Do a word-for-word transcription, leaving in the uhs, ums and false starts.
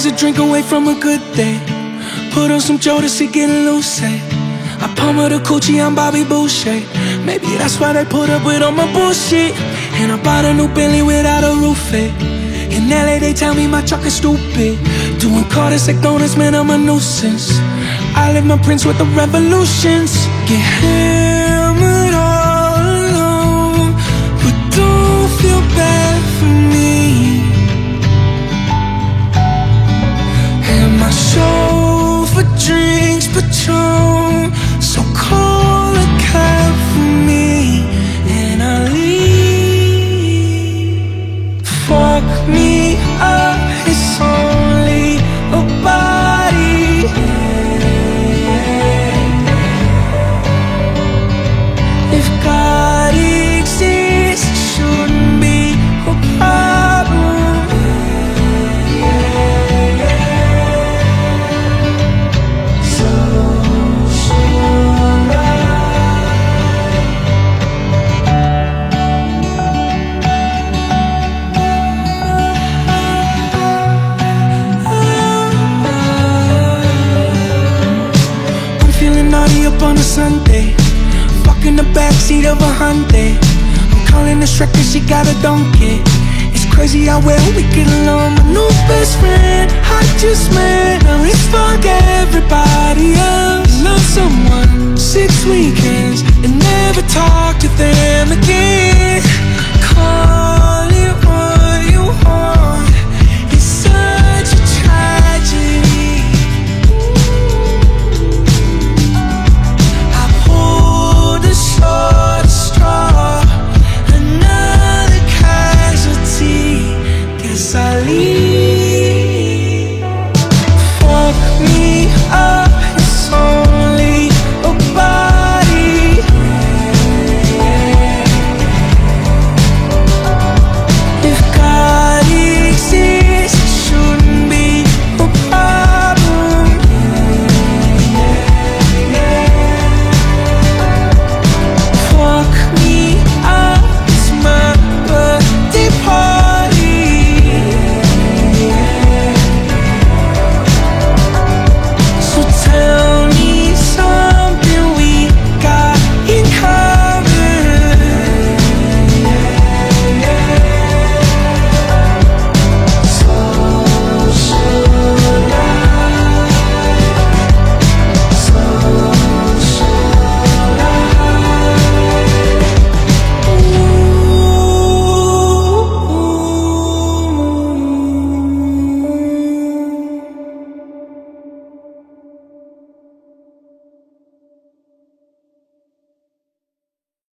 a drink away from a good day. Put on some Jodeci, getting loose, hey. I palm her the coochie, I'm Bobby Boucher. Maybe that's why they put up with all my bullshit. And I bought a new Bentley without a roof, hey. In L A they tell me my truck is stupid. Doing Carter's like donuts, man, I'm a nuisance. I live my prince with the revolutions. Get hammered all alone, but don't feel bad for me. And my soul for drinks, Patron. So call a cab for me, and I'll leave. Fuck me up, it's only a body. If God exists, it shouldn't be a problem. So should I. I'm feeling naughty up on a Sunday. In the backseat of a Hyundai. I'm calling the Shrek cause she got a donkey. It's crazy how well we get along. My new best friend, I just met. Now let's fuck everybody.